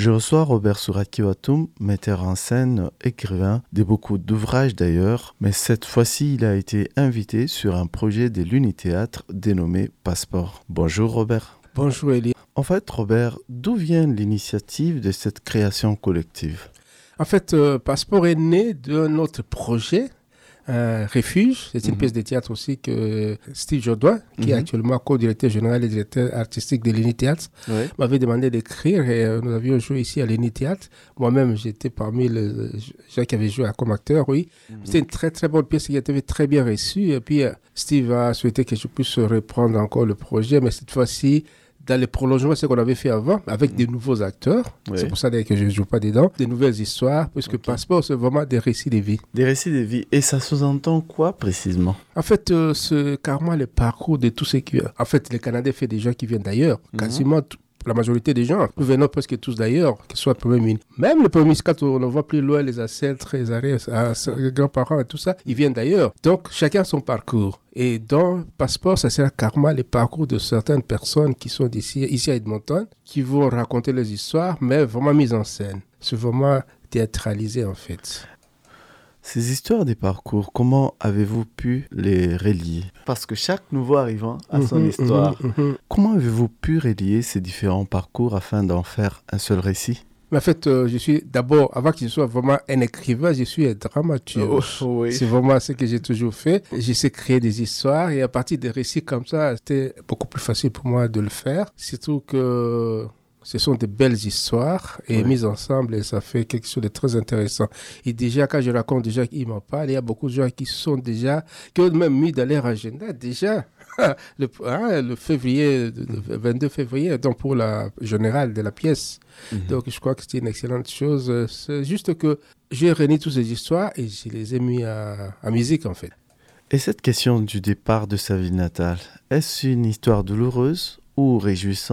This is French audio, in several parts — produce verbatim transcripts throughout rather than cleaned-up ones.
Je reçois Robert Sourakiou-Atoum, metteur en scène, écrivain, de beaucoup d'ouvrages d'ailleurs, mais cette fois-ci il a été invité sur un projet de l'Uni-Théâtre dénommé Passeport. Bonjour Robert. Bonjour Elie. En fait Robert, d'où vient l'initiative de cette création collective ? En fait, euh, Passeport est né d'un autre projet. Euh, Refuge, c'est une mm-hmm. pièce de théâtre aussi que Steve Jodoin, qui mm-hmm. est actuellement co-directeur général et directeur artistique de l'Uni-Théâtre, ouais. m'avait demandé d'écrire et euh, nous avions joué ici à l'Uni-Théâtre. Moi-même, j'étais parmi les gens qui avaient joué comme acteur, oui. Mm-hmm. C'était une très très bonne pièce qui a été très bien reçue et puis euh, Steve a souhaité que je puisse reprendre encore le projet, mais cette fois-ci, dans les prolongements, c'est ce qu'on avait fait avant, avec mmh. des nouveaux acteurs. Oui. C'est pour ça que je ne joue pas dedans. Des nouvelles histoires, puisque okay. Passeport, c'est vraiment des récits de vie. Des récits de vie. Et ça sous-entend quoi précisément ? En fait, euh, c'est carrément le parcours de tous ceux qui... En fait, le Canada fait des gens qui viennent d'ailleurs. Mmh. Quasiment tout. La majorité des gens, nous venons presque tous d'ailleurs, que ce soit le premier ministre. Même le premier ministre, quand on voit plus loin les ancêtres, les arrêts, les grands-parents et tout ça, ils viennent d'ailleurs. Donc, chacun son parcours. Et dans Passeport, ça sera carrément le parcours de certaines personnes qui sont d'ici, ici à Edmonton, qui vont raconter les histoires, mais vraiment mises en scène. C'est vraiment théâtralisé en fait. Ces histoires des parcours, comment avez-vous pu les relier ? Parce que chaque nouveau arrivant a son mmh, histoire. Mmh, mmh. Comment avez-vous pu relier ces différents parcours afin d'en faire un seul récit ? Mais en fait, euh, je suis d'abord, avant que je sois vraiment un écrivain, je suis un dramaturge. Oh, oui. C'est vraiment ce que j'ai toujours fait. J'essaie de créer des histoires et à partir des récits comme ça, c'était beaucoup plus facile pour moi de le faire. Surtout que... ce sont de belles histoires et oui. mises ensemble et ça fait quelque chose de très intéressant. Et déjà, quand je raconte déjà qu'ils m'en parlent, il y a beaucoup de gens qui sont déjà, qui ont même mis dans leur agenda déjà le, hein, le février, le vingt-deux février, donc pour la générale de la pièce. Mm-hmm. Donc je crois que c'est une excellente chose. C'est juste que j'ai réuni toutes ces histoires et je les ai mis à, à musique en fait. Et cette question du départ de sa ville natale, est-ce une histoire douloureuse ou réjouissante ?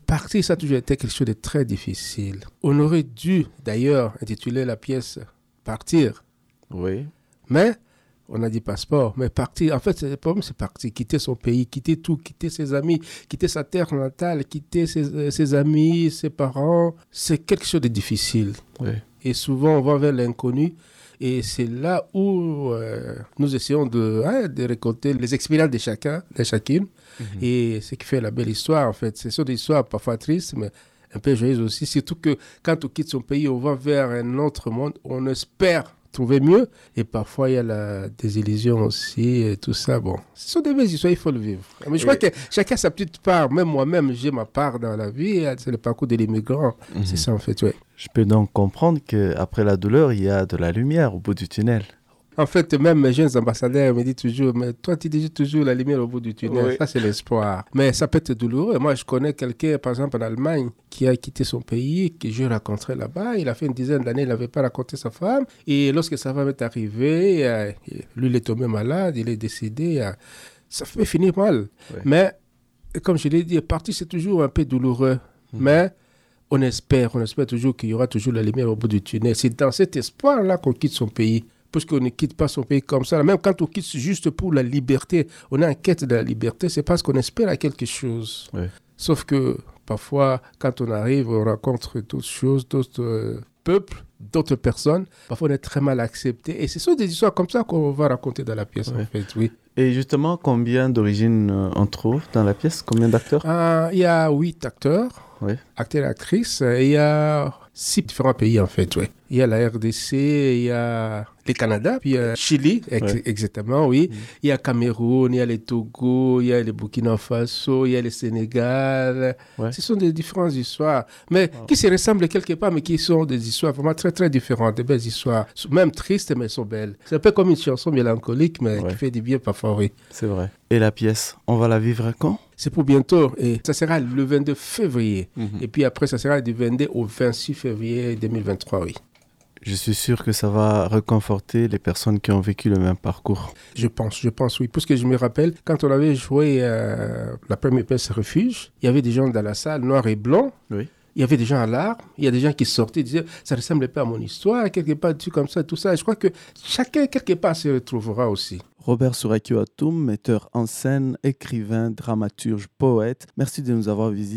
Partir, ça a toujours été quelque chose de très difficile. On aurait dû d'ailleurs intituler la pièce « Partir ». Oui. Mais on a dit « Passeport ». Mais partir, en fait, le problème, c'est partir, quitter son pays, quitter tout, quitter ses amis, quitter sa terre natale, quitter ses, ses amis, ses parents. C'est quelque chose de difficile. Oui. Et souvent, on va vers l'inconnu. Et c'est là où euh, nous essayons de, hein, de récolter les expériences de chacun, de chacune. Mm-hmm. Et ce qui fait la belle histoire, en fait. Ce sont des histoires parfois tristes, mais un peu joyeuses aussi. Surtout que quand on quitte son pays, on va vers un autre monde. On espère trouver mieux. Et parfois, il y a la désillusion aussi et tout ça. Bon, ce sont des belles histoires, il faut le vivre. Mais je et... crois que chacun a sa petite part. Même moi-même, j'ai ma part dans la vie. C'est le parcours de l'immigrant. Mm-hmm. C'est ça, en fait, oui. Je peux donc comprendre qu'après la douleur, il y a de la lumière au bout du tunnel. En fait, même mes jeunes ambassadeurs me disent toujours, mais toi, tu dis toujours la lumière au bout du tunnel. Oui. Ça, c'est l'espoir. Mais ça peut être douloureux. Moi, je connais quelqu'un, par exemple, en Allemagne, qui a quitté son pays, que je rencontrais là-bas. Il a fait une dizaine d'années, il n'avait pas raconté sa femme. Et lorsque sa femme est arrivée, euh, lui, il est tombé malade, il est décédé. Euh, ça peut finir mal. Oui. Mais, comme je l'ai dit, partir, c'est toujours un peu douloureux. Mmh. Mais on espère, on espère toujours qu'il y aura toujours la lumière au bout du tunnel. C'est dans cet espoir-là qu'on quitte son pays. Parce qu'on ne quitte pas son pays comme ça. Même quand on quitte juste pour la liberté, on est en quête de la liberté, c'est parce qu'on espère à quelque chose. Oui. Sauf que parfois, quand on arrive, on rencontre d'autres choses, d'autres euh, peuples, d'autres personnes. Parfois, on est très mal accepté. Et ce sont des histoires comme ça qu'on va raconter dans la pièce, oui. en fait, oui. Et justement, combien d'origines euh, on trouve dans la pièce ? Combien d'acteurs ? euh, Il y a huit acteurs, oui. acteurs et actrices. Et il y a six différents pays, en fait, oui. Il y a la R D C, il y a le Canada, puis il y a Chili, ex- ouais. exactement, oui. Mmh. Il y a Cameroun, il y a le Togo, il y a le Burkina Faso, il y a le Sénégal. Ouais. Ce sont des différentes histoires, mais oh. qui se ressemblent quelque part, mais qui sont des histoires vraiment très, très différentes, des belles histoires, même tristes, mais elles sont belles. C'est un peu comme une chanson mélancolique, mais ouais. qui fait du bien parfois, oui. C'est vrai. Et la pièce, on va la vivre quand ? C'est pour bientôt, et ça sera le vingt-deux février. Mmh. Et puis après, ça sera du vingt-deux au vingt-six février deux mille vingt-trois, oui. Je suis sûr que ça va réconforter les personnes qui ont vécu le même parcours. Je pense, je pense, oui. Parce que je me rappelle, quand on avait joué euh, la première pièce Refuge, il y avait des gens dans la salle, noirs et blancs. Oui. Il y avait des gens à l'art, il y a des gens qui sortaient, disaient « ça ne ressemble pas à mon histoire, quelque part, tu comme ça, tout ça ». Et je crois que chacun, quelque part, se retrouvera aussi. Robert Sourakiou-Atoum, metteur en scène, écrivain, dramaturge, poète, merci de nous avoir visités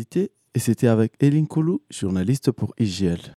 Et c'était avec Eline Koulou, journaliste pour I G L.